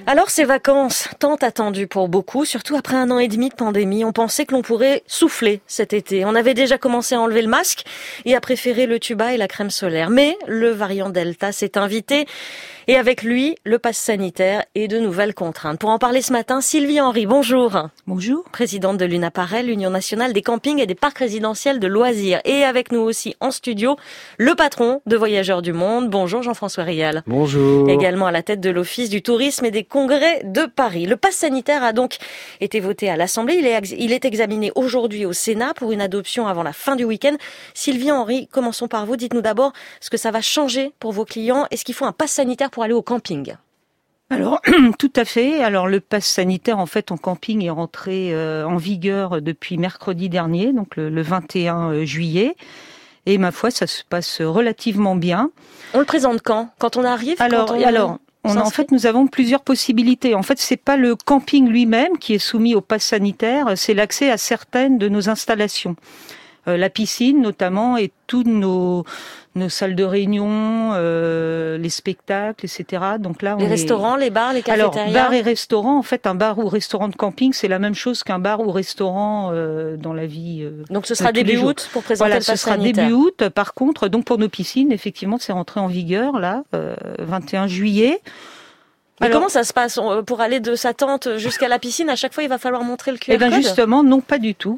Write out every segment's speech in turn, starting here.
Alors ces vacances, tant attendues pour beaucoup, surtout après 1 an et demi de pandémie, on pensait que l'on pourrait souffler cet été. On avait déjà commencé à enlever le masque et à préférer le tuba et la crème solaire. Mais le variant Delta s'est invité et avec lui, le pass sanitaire et de nouvelles contraintes. Pour en parler ce matin, Sylvie Henry, bonjour. Bonjour. Présidente de l'UNAPAREL, l'Union nationale des campings et des parcs résidentiels de loisirs. Et avec nous aussi en studio, le patron de Voyageurs du Monde. Bonjour Jean-François Rial. Bonjour. Également à la tête de l'Office du tourisme et des congrès de Paris. Le pass sanitaire a donc été voté à l'Assemblée. Il est examiné aujourd'hui au Sénat pour une adoption avant la fin du week-end. Sylvie Henry, commençons par vous. Dites-nous d'abord ce que ça va changer pour vos clients. Est-ce qu'il faut un pass sanitaire pour aller au camping ? Alors, tout à fait. Alors, le pass sanitaire, en fait, en camping est rentré en vigueur depuis mercredi dernier, donc le 21 juillet. Et ma foi, ça se passe relativement bien. On le présente quand ? Quand on arrive ? En fait, nous avons plusieurs possibilités. En fait, c'est pas le camping lui-même qui est soumis au pass sanitaire, c'est l'accès à certaines de nos installations. La piscine, notamment, et toutes nos salles de réunion, les spectacles, etc. Donc là, les restaurants, les bars, les cafétérias. Alors, bar et restaurant, en fait, un bar ou restaurant de camping, c'est la même chose qu'un bar ou restaurant dans la vie. Donc ce sera début août pour présenter le pass sanitaire. Voilà, ce sera début août. Par contre, donc pour nos piscines, effectivement, c'est rentré en vigueur là, 21 juillet. Mais comment ça se passe pour aller de sa tente jusqu'à la piscine? À chaque fois, il va falloir montrer le QR code. Eh bien, justement, non, pas du tout.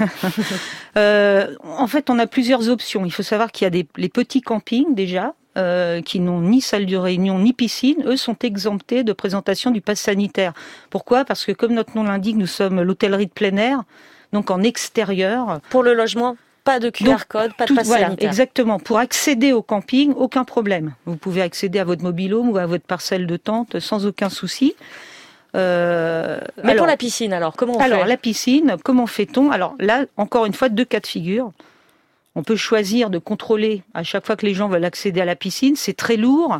En fait, on a plusieurs options. Il faut savoir qu'il y a les petits campings déjà, qui n'ont ni salle de réunion ni piscine. Eux sont exemptés de présentation du pass sanitaire. Pourquoi ? Parce que comme notre nom l'indique, nous sommes l'hôtellerie de plein air, donc en extérieur. Pour le logement, pas de QR code, pas de pass sanitaire. Exactement. Pour accéder au camping, aucun problème. Vous pouvez accéder à votre mobil-home ou à votre parcelle de tente sans aucun souci. Mais pour la piscine, alors, comment on fait ? Alors, la piscine, comment fait-on ? Alors là, encore une fois, 2 cas de figure. On peut choisir de contrôler à chaque fois que les gens veulent accéder à la piscine. C'est très lourd.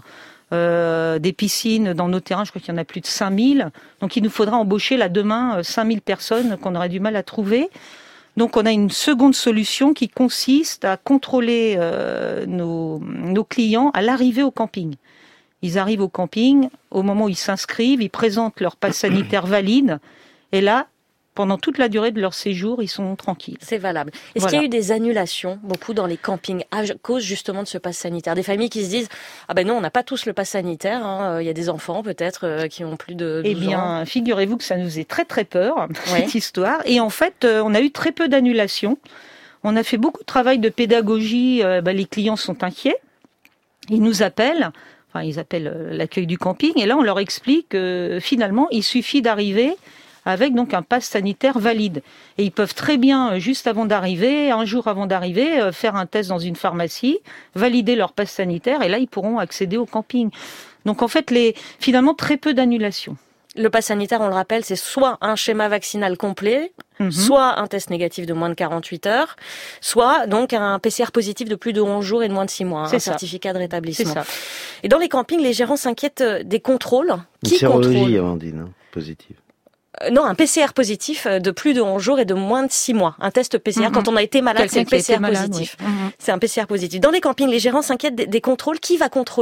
Des piscines dans nos terrains, je crois qu'il y en a plus de 5000. Donc, il nous faudra embaucher là demain 5000 personnes qu'on aurait du mal à trouver. Donc, on a une seconde solution qui consiste à contrôler nos clients à l'arrivée au camping. Ils arrivent au camping, au moment où ils s'inscrivent, ils présentent leur pass sanitaire valide, et là, pendant toute la durée de leur séjour, ils sont tranquilles. C'est valable. Est-ce qu'il y a eu des annulations, beaucoup dans les campings, à cause justement de ce pass sanitaire ? Des familles qui se disent « Ah ben non, on n'a pas tous le pass sanitaire, hein. Il y a des enfants peut-être qui ont plus de 12 ans. » Eh bien, figurez-vous que ça nous est très très peur, cette histoire. Et en fait, on a eu très peu d'annulations. On a fait beaucoup de travail de pédagogie. Les clients sont inquiets. Ils nous appellent. Enfin, ils appellent l'accueil du camping. Et là, on leur explique que finalement, il suffit d'arriver avec donc un pass sanitaire valide. Et ils peuvent très bien, juste avant d'arriver, un jour avant d'arriver, faire un test dans une pharmacie, valider leur pass sanitaire, et là, ils pourront accéder au camping. Donc en fait, finalement, très peu d'annulations. Le pass sanitaire, on le rappelle, c'est soit un schéma vaccinal complet, soit un test négatif de moins de 48 heures, soit donc un PCR positif de plus de 11 jours et de moins de 6 mois, un certificat de rétablissement. C'est ça. Et dans les campings, les gérants s'inquiètent des contrôles. Qui sérologie, Amandine, positive. Non, un PCR positif de plus de 11 jours et de moins de 6 mois. Un test PCR, quand on a été malade, c'est un PCR positif. Oui. C'est un PCR positif. Dans les campings, les gérants s'inquiètent des contrôles. Qui va contrôler ?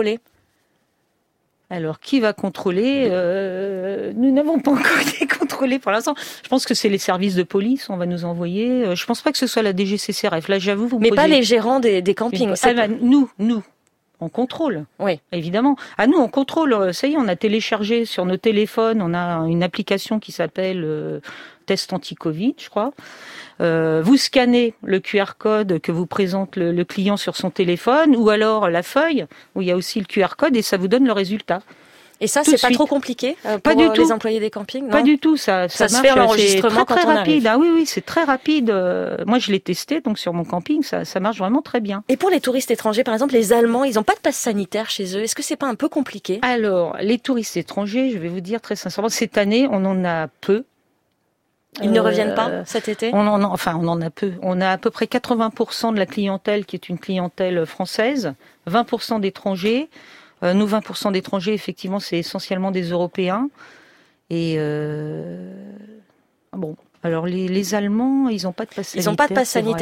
Alors, qui va contrôler ? Nous n'avons pas encore été contrôlés pour l'instant. Je pense que c'est les services de police, on va nous envoyer. Je pense pas que ce soit la DGCCRF. Là, j'avoue, vous me posez... Mais pas les gérants des campings. Nous, on contrôle. Oui. Évidemment. Nous, on contrôle. Ça y est, on a téléchargé sur nos téléphones, on a une application qui s'appelle Test Anti-Covid, je crois. Vous scannez le QR code que vous présente le client sur son téléphone, ou alors la feuille où il y a aussi le QR code, et ça vous donne le résultat. Et ça, c'est pas trop compliqué pour les employés des campings, non ? Pas du tout, ça se fait en enregistrement quand on rapide. arrive. Oui, c'est très rapide. Moi, je l'ai testé, donc sur mon camping, ça marche vraiment très bien. Et pour les touristes étrangers, par exemple, les Allemands, ils n'ont pas de passe sanitaire chez eux. Est-ce que c'est pas un peu compliqué ? Alors, les touristes étrangers, je vais vous dire très sincèrement, cette année, on en a peu. Ils ne reviennent pas cet été ? On en a peu. On a à peu près 80% de la clientèle qui est une clientèle française, 20% d'étrangers. Nous, 20% d'étrangers, effectivement, c'est essentiellement des Européens. Et alors les Allemands, ils n'ont pas de passe sanitaire. Ils n'ont pas de passe sanitaire.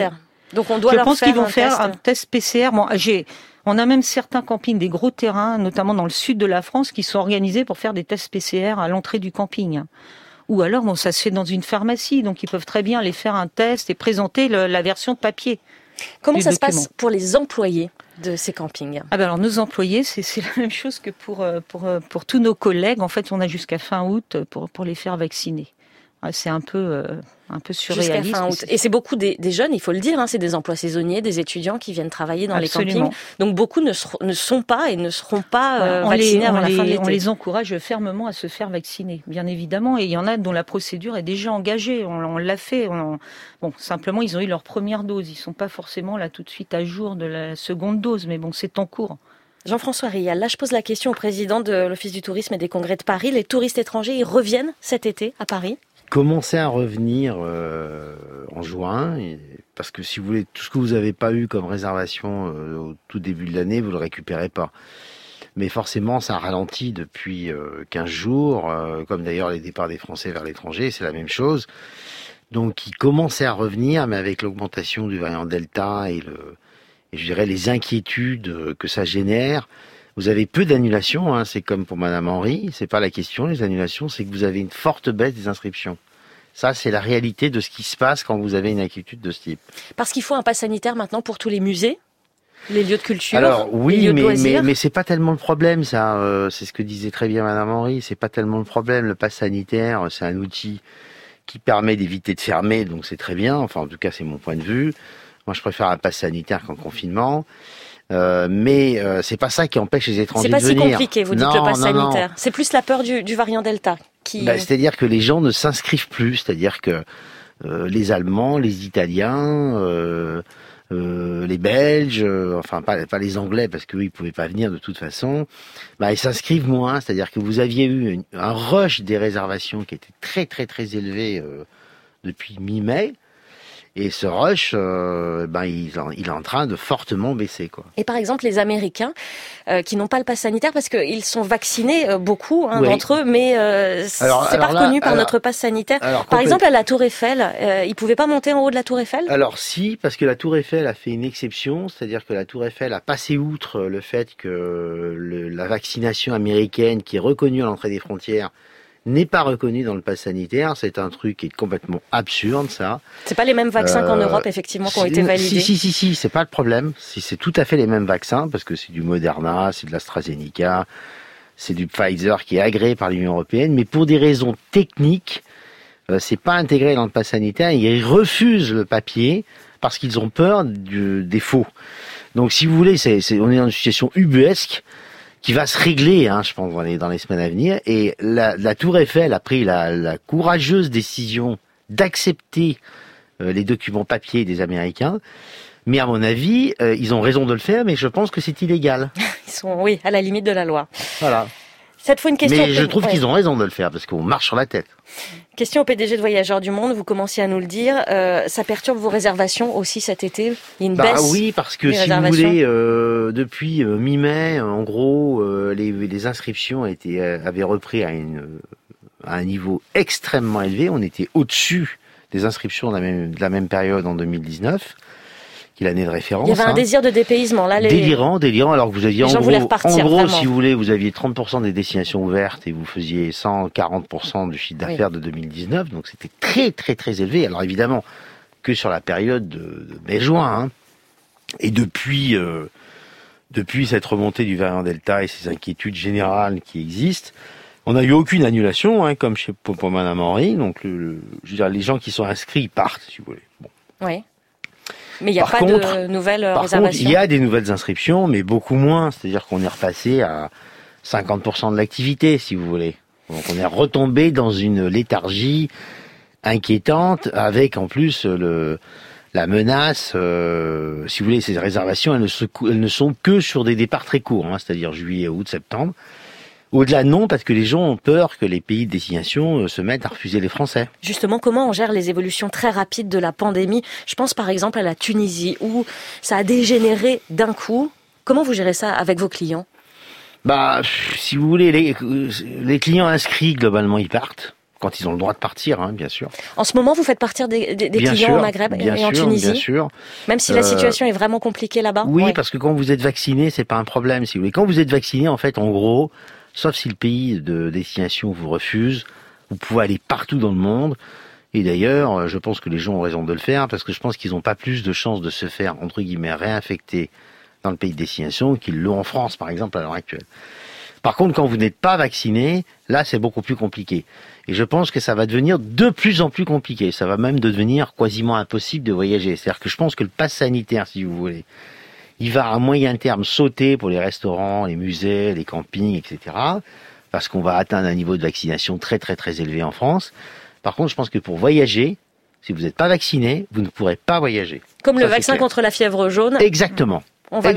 Donc on doit Je leur pense faire qu'ils vont faire un test. test PCR. Bon, on a même certains campings, des gros terrains, notamment dans le sud de la France, qui sont organisés pour faire des tests PCR à l'entrée du camping. Ou alors, bon, ça se fait dans une pharmacie, donc ils peuvent très bien aller faire un test et présenter la version papier. Comment ça se passe pour les employés de ces campings? Alors nos employés, c'est la même chose que pour tous nos collègues. En fait, on a jusqu'à fin août pour les faire vacciner. C'est un peu surréaliste. Jusqu'à fin août. Et c'est beaucoup des jeunes, il faut le dire, c'est des emplois saisonniers, des étudiants qui viennent travailler dans Absolument. les campings. Donc beaucoup ne sont pas et ne seront pas vaccinés avant la fin de l'été. On les encourage fermement à se faire vacciner, bien évidemment. Et il y en a dont la procédure est déjà engagée. On l'a fait. Bon, simplement, ils ont eu leur première dose. Ils sont pas forcément là tout de suite à jour de la seconde dose. Mais bon, c'est en cours. Jean-François Rial, là je pose la question au président de l'Office du tourisme et des congrès de Paris. Les touristes étrangers, ils reviennent cet été à Paris? Commencez à revenir en juin, parce que si vous voulez, tout ce que vous n'avez pas eu comme réservation au tout début de l'année, vous le récupérez pas. Mais forcément, ça ralentit depuis 15 jours, comme d'ailleurs les départs des Français vers l'étranger, c'est la même chose. Donc, ils commençaient à revenir, mais avec l'augmentation du variant Delta et je dirais les inquiétudes que ça génère, vous avez peu d'annulations, c'est comme pour Madame Henry, c'est pas la question, les annulations, c'est que vous avez une forte baisse des inscriptions. Ça, c'est la réalité de ce qui se passe quand vous avez une inquiétude de ce type. Parce qu'il faut un pass sanitaire maintenant pour tous les musées, les lieux de culture, alors, oui, les lieux de loisirs. mais c'est pas tellement le problème, ça. C'est ce que disait très bien Madame Henry, c'est pas tellement le problème. Le pass sanitaire, c'est un outil qui permet d'éviter de fermer, donc c'est très bien. Enfin, en tout cas, c'est mon point de vue. Moi, je préfère un pass sanitaire qu'un confinement. Mais c'est pas ça qui empêche les étrangers de venir. C'est pas si compliqué, vous dites, le pass sanitaire. Non. C'est plus la peur du variant Delta qui... c'est-à-dire que les gens ne s'inscrivent plus. C'est-à-dire que les Allemands, les Italiens, les Belges, enfin pas les Anglais parce qu'eux ils pouvaient pas venir de toute façon, ils s'inscrivent moins. C'est-à-dire que vous aviez eu un rush des réservations qui était très très très élevé depuis mi-mai. Et ce rush, il est en train de fortement baisser, quoi. Et par exemple, les Américains qui n'ont pas le pass sanitaire parce qu'ils sont vaccinés beaucoup d'entre eux, mais c'est pas reconnu par notre pass sanitaire. Par exemple, à la Tour Eiffel, ils pouvaient pas monter en haut de la Tour Eiffel? Alors si, parce que la Tour Eiffel a fait une exception, c'est-à-dire que la Tour Eiffel a passé outre le fait que la vaccination américaine, qui est reconnue à l'entrée des frontières, n'est pas reconnu dans le pass sanitaire. C'est un truc qui est complètement absurde, ça. C'est pas les mêmes vaccins qu'en Europe, effectivement, qui ont été validés. Si, c'est pas le problème. C'est tout à fait les mêmes vaccins, parce que c'est du Moderna, c'est de l'AstraZeneca, c'est du Pfizer qui est agréé par l'Union européenne, mais pour des raisons techniques, c'est pas intégré dans le pass sanitaire. Ils refusent le papier parce qu'ils ont peur du défaut. Donc, si vous voulez, on est dans une situation ubuesque qui va se régler, je pense, dans les semaines à venir. Et la Tour Eiffel a pris la courageuse décision d'accepter les documents papier des Américains. Mais à mon avis, ils ont raison de le faire, mais je pense que c'est illégal. Ils sont, à la limite de la loi. Voilà. Cette fois, une question. Mais je trouve qu'ils ont raison de le faire, parce qu'on marche sur la tête. Question au PDG de Voyageurs du Monde, vous commenciez à nous le dire. Ça perturbe vos réservations aussi cet été? Il y a une baisse? Oui, parce que si vous voulez, depuis mi-mai, en gros, les inscriptions avaient repris à un niveau extrêmement élevé. On était au-dessus des inscriptions de la même période en 2019. L'année de référence. Il y avait un désir de dépaysement. Là, délirant. Alors que vous aviez, en gros, si vous voulez, vous aviez 30% des destinations ouvertes et vous faisiez 140% du chiffre d'affaires de 2019. Donc c'était très, très, très élevé. Alors évidemment, que sur la période de mai-juin. Et depuis cette remontée du variant Delta et ces inquiétudes générales qui existent, on n'a eu aucune annulation, comme pour Madame Henry. Donc, je veux dire, les gens qui sont inscrits partent, si vous voulez. Bon. Oui. Mais il n'y a pas de nouvelles réservations. Par contre, il y a des nouvelles inscriptions, mais beaucoup moins. C'est-à-dire qu'on est repassé à 50% de l'activité, si vous voulez. Donc on est retombé dans une léthargie inquiétante, avec en plus la menace. Si vous voulez, ces réservations, elles ne sont que sur des départs très courts, c'est-à-dire juillet, août, septembre. Au-delà, non, parce que les gens ont peur que les pays de destination se mettent à refuser les Français. Justement, comment on gère les évolutions très rapides de la pandémie? Je pense par exemple à la Tunisie, où ça a dégénéré d'un coup. Comment vous gérez ça avec vos clients? Si vous voulez, les clients inscrits, globalement, ils partent. quand ils ont le droit de partir, hein, bien sûr. En ce moment, vous faites partir des clients sûr, au Maghreb et en Tunisie, bien sûr. Même si la situation est vraiment compliquée là-bas. Oui, parce que quand vous êtes vacciné, c'est pas un problème, si vous voulez. Quand vous êtes vacciné, en fait, en gros, sauf si le pays de destination vous refuse, vous pouvez aller partout dans le monde. Et d'ailleurs, je pense que les gens ont raison de le faire, parce que je pense qu'ils n'ont pas plus de chances de se faire, entre guillemets, réinfecter dans le pays de destination qu'ils l'ont en France, par exemple, à l'heure actuelle. Par contre, quand vous n'êtes pas vacciné, là, c'est beaucoup plus compliqué. Et je pense que ça va devenir de plus en plus compliqué. Ça va même devenir quasiment impossible de voyager. C'est-à-dire que je pense que le pass sanitaire, si vous voulez, il va à moyen terme sauter pour les restaurants, les musées, les campings, etc. Parce qu'on va atteindre un niveau de vaccination très, très, très élevé en France. Par contre, je pense que pour voyager, si vous n'êtes pas vacciné, vous ne pourrez pas voyager. Comme le vaccin contre la fièvre jaune. Exactement. On va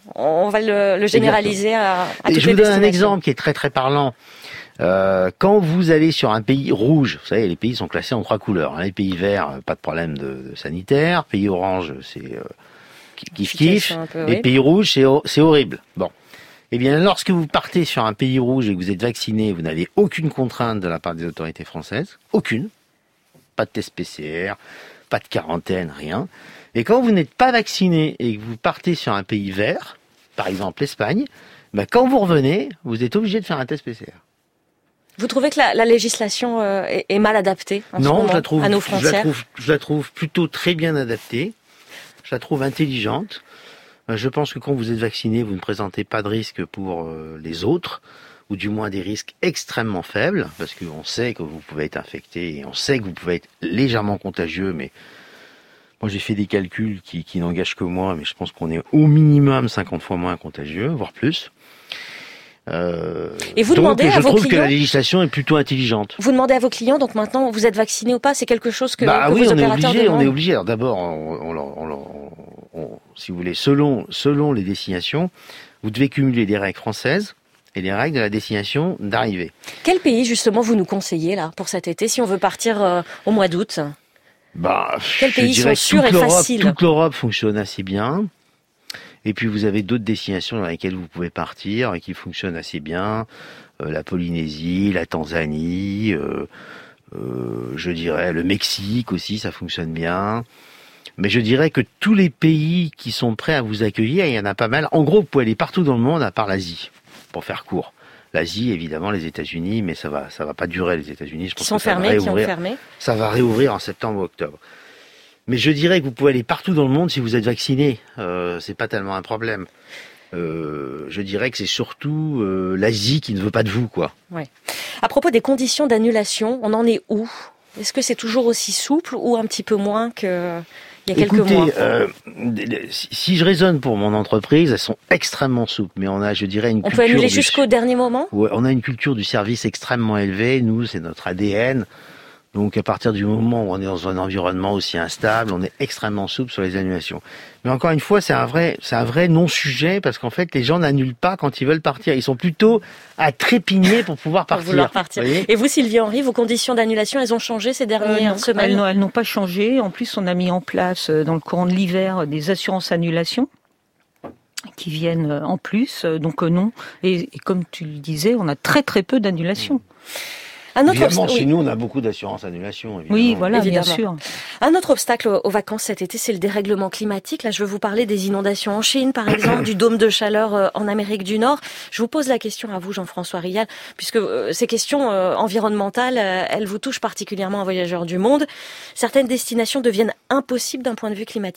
le généraliser à toutes les destinations. Je vous donne un exemple qui est très très parlant. Quand vous allez sur un pays rouge, vous savez, les pays sont classés en 3 couleurs. Les pays verts, pas de problème de sanitaire. Pays orange, c'est kiff-kiff. Les pays rouges, c'est horrible. Bon. Eh bien, lorsque vous partez sur un pays rouge et que vous êtes vacciné, vous n'avez aucune contrainte de la part des autorités françaises. Aucune. Pas de test PCR, pas de quarantaine, rien. Et quand vous n'êtes pas vacciné et que vous partez sur un pays vert, par exemple l'Espagne, quand vous revenez, vous êtes obligé de faire un test PCR. Vous trouvez que la législation est mal adaptée en ce moment à nos frontières ? Je la trouve plutôt très bien adaptée. Je la trouve intelligente. Je pense que quand vous êtes vacciné, vous ne présentez pas de risque pour les autres, ou du moins des risques extrêmement faibles, parce qu'on sait que vous pouvez être infecté, et on sait que vous pouvez être légèrement contagieux, mais moi j'ai fait des calculs qui n'engagent que moi, mais je pense qu'on est au minimum 50 fois moins contagieux, voire plus. Et vous demandez à vos clients. Je trouve que la législation est plutôt intelligente. Vous demandez à vos clients, donc maintenant vous êtes vacciné ou pas, c'est quelque chose que vos opérateurs demandent. On est obligé. Alors d'abord, si vous voulez, selon les destinations, vous devez cumuler les règles françaises et les règles de la destination d'arrivée. Quel pays justement vous nous conseillez là pour cet été si on veut partir au mois d'août ? Quels pays sont sûrs et faciles ? Toute l'Europe fonctionne assez bien. Et puis vous avez d'autres destinations dans lesquelles vous pouvez partir et qui fonctionnent assez bien. La Polynésie, la Tanzanie, je dirais le Mexique aussi, ça fonctionne bien. Mais je dirais que tous les pays qui sont prêts à vous accueillir, il y en a pas mal. En gros, vous pouvez aller partout dans le monde à part l'Asie, pour faire court. L'Asie, évidemment, les États-Unis, mais ça va pas durer les États-Unis. Je pense qui ont fermé. Ça va réouvrir en septembre ou octobre. Mais je dirais que vous pouvez aller partout dans le monde si vous êtes vacciné. C'est pas tellement un problème. Je dirais que c'est surtout l'Asie qui ne veut pas de vous, quoi. Ouais. À propos des conditions d'annulation, on en est où ? Est-ce que c'est toujours aussi souple ou un petit peu moins qu'il y a quelques mois ? Si je raisonne pour mon entreprise, elles sont extrêmement souples. Mais on a, je dirais, une culture... On peut annuler jusqu'au dernier moment ? Ouais, on a une culture du service extrêmement élevée. Nous, c'est notre ADN. Donc à partir du moment où on est dans un environnement aussi instable, on est extrêmement souple sur les annulations. Mais encore une fois, c'est un vrai non-sujet parce qu'en fait, les gens n'annulent pas quand ils veulent partir. Ils sont plutôt à trépigner pour pouvoir partir. Et vous, Sylvie Henry, vos conditions d'annulation, elles ont changé ces dernières semaines ? Elles n'ont pas changé. En plus, on a mis en place dans le courant de l'hiver des assurances annulation qui viennent en plus. Donc non. Et comme tu le disais, on a très très peu d'annulations. Évidemment, chez nous, on a beaucoup d'assurance annulation. Évidemment. Oui, voilà, évidemment. Bien sûr. Un autre obstacle aux vacances cet été, c'est le dérèglement climatique. Là, je veux vous parler des inondations en Chine, par exemple, du dôme de chaleur en Amérique du Nord. Je vous pose la question à vous, Jean-François Rial, puisque ces questions environnementales, elles vous touchent particulièrement, un voyageur du monde. Certaines destinations deviennent impossibles d'un point de vue climatique ?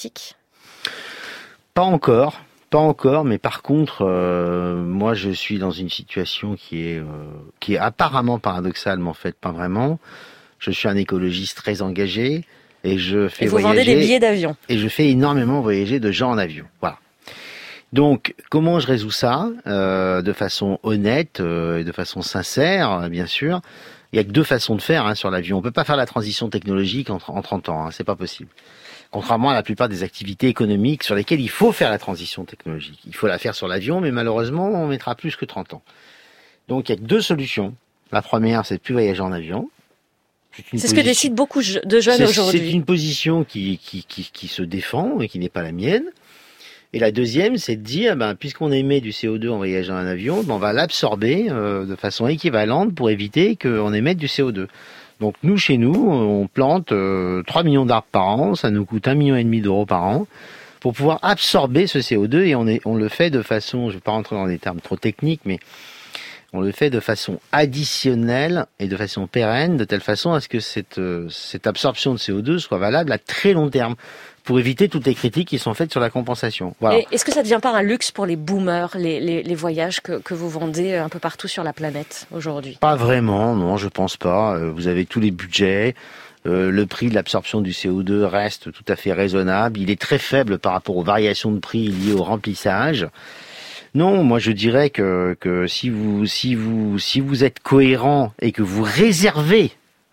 Pas encore, mais par contre, moi je suis dans une situation qui est apparemment paradoxale, mais en fait pas vraiment. Je suis un écologiste très engagé et je fais vous vendez des billets d'avion. Et je fais énormément voyager de gens en avion. Voilà. Donc, comment je résous ça de façon honnête et de façon sincère, bien sûr. Il y a que 2 façons de faire sur l'avion. On peut pas faire la transition technologique en 30 ans, c'est pas possible. Contrairement à la plupart des activités économiques sur lesquelles il faut faire la transition technologique. Il faut la faire sur l'avion, mais malheureusement, on mettra plus que 30 ans. Donc, il y a que 2 solutions. La première, c'est de plus voyager en avion. C'est ce que décident beaucoup de jeunes aujourd'hui. C'est une position qui se défend et qui n'est pas la mienne. Et la deuxième, c'est de dire, puisqu'on émet du CO2 en voyageant en avion, on va l'absorber de façon équivalente pour éviter qu'on émette du CO2. Donc nous, chez nous, on plante 3 millions d'arbres par an, ça nous coûte 1,5 million d'euros par an, pour pouvoir absorber ce CO2, et on le fait de façon, je ne vais pas rentrer dans des termes trop techniques, mais on le fait de façon additionnelle et de façon pérenne, de telle façon à ce que cette absorption de CO2 soit valable à très long terme, pour éviter toutes les critiques qui sont faites sur la compensation. Voilà. Et est-ce que ça ne devient pas un luxe pour les boomers, les voyages que vous vendez un peu partout sur la planète aujourd'hui? Pas vraiment, non, je pense pas. Vous avez tous les budgets. Le prix de l'absorption du CO2 reste tout à fait raisonnable. Il est très faible par rapport aux variations de prix liées au remplissage. Non, moi je dirais que si vous êtes cohérent et que vous réservez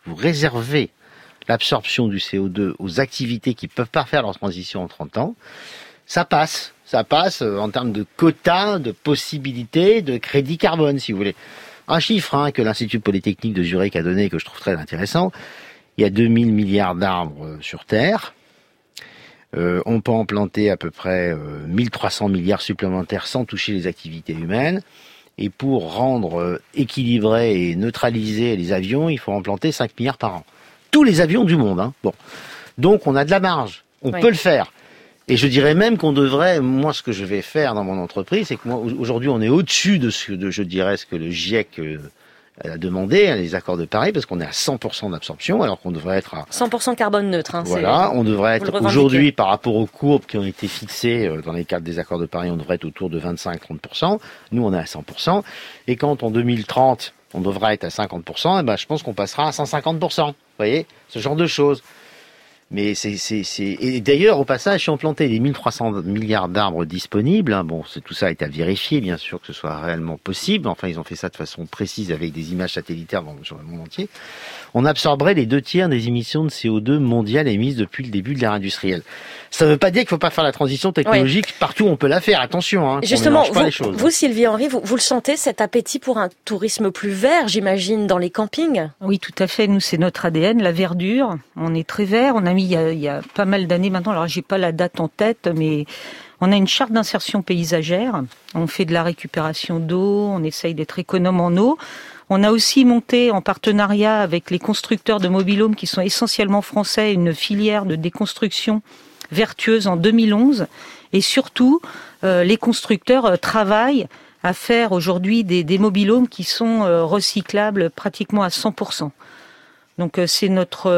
l'absorption du CO2 aux activités qui peuvent pas faire leur transition en 30 ans, ça passe. Ça passe en termes de quotas, de possibilités, de crédit carbone, si vous voulez. Un chiffre que l'Institut Polytechnique de Zurich a donné, que je trouve très intéressant. Il y a 2000 milliards d'arbres sur Terre. On peut en planter à peu près 1300 milliards supplémentaires sans toucher les activités humaines. Et pour rendre équilibré et neutraliser les avions, il faut en planter 5 milliards par an. Tous les avions du monde. Bon. Donc on a de la marge. On peut le faire. Et je dirais même qu'on devrait, moi ce que je vais faire dans mon entreprise, c'est que moi aujourd'hui on est au-dessus de ce que le GIEC a demandé, les accords de Paris, parce qu'on est à 100% d'absorption, alors qu'on devrait être à 100% carbone neutre. Voilà, on devrait être aujourd'hui, par rapport aux courbes qui ont été fixées dans les cadres des accords de Paris, on devrait être autour de 25-30%. Nous, on est à 100%. Et quand en 2030, on devrait être à 50%, je pense qu'on passera à 150%. Vous voyez, ce genre de choses. Mais et d'ailleurs, au passage, si on plantait les 1300 milliards d'arbres disponibles, tout ça est à vérifier, bien sûr, que ce soit réellement possible. Enfin, ils ont fait ça de façon précise avec des images satellitaires sur le monde entier. On absorberait les 2/3 des émissions de CO2 mondiales émises depuis le début de l'ère industrielle. Ça ne veut pas dire qu'il ne faut pas faire la transition technologique partout où on peut la faire. Attention, justement, on mélange pas les choses. Vous, Sylvie Henry, vous le sentez, cet appétit pour un tourisme plus vert, j'imagine, dans les campings? Oui, tout à fait. Nous, c'est notre ADN, la verdure. On est très vert. On a mis il y a pas mal d'années maintenant, alors j'ai pas la date en tête, mais on a une charte d'insertion paysagère. On fait de la récupération d'eau, on essaye d'être économe en eau. On a aussi monté en partenariat avec les constructeurs de mobil-home qui sont essentiellement français, une filière de déconstruction vertueuse en 2011. Et surtout, les constructeurs travaillent à faire aujourd'hui des mobil-homes qui sont recyclables pratiquement à 100%. Donc c'est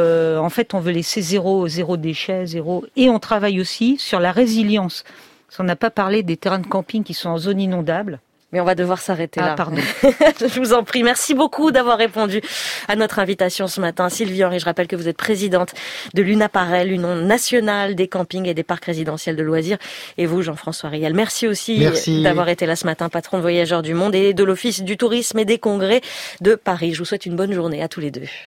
en fait on veut laisser zéro déchet, et on travaille aussi sur la résilience. Parce qu'on n'a pas parlé des terrains de camping qui sont en zone inondable. Mais on va devoir s'arrêter là. Pardon. Je vous en prie. Merci beaucoup d'avoir répondu à notre invitation ce matin. Sylvie Henry, je rappelle que vous êtes présidente de l'UNAPAREL, l'Union nationale des campings et des parcs résidentiels de loisirs. Et vous, Jean-François Riel, merci aussi d'avoir été là ce matin, patron de Voyageurs du Monde et de l'Office du tourisme et des congrès de Paris. Je vous souhaite une bonne journée à tous les deux.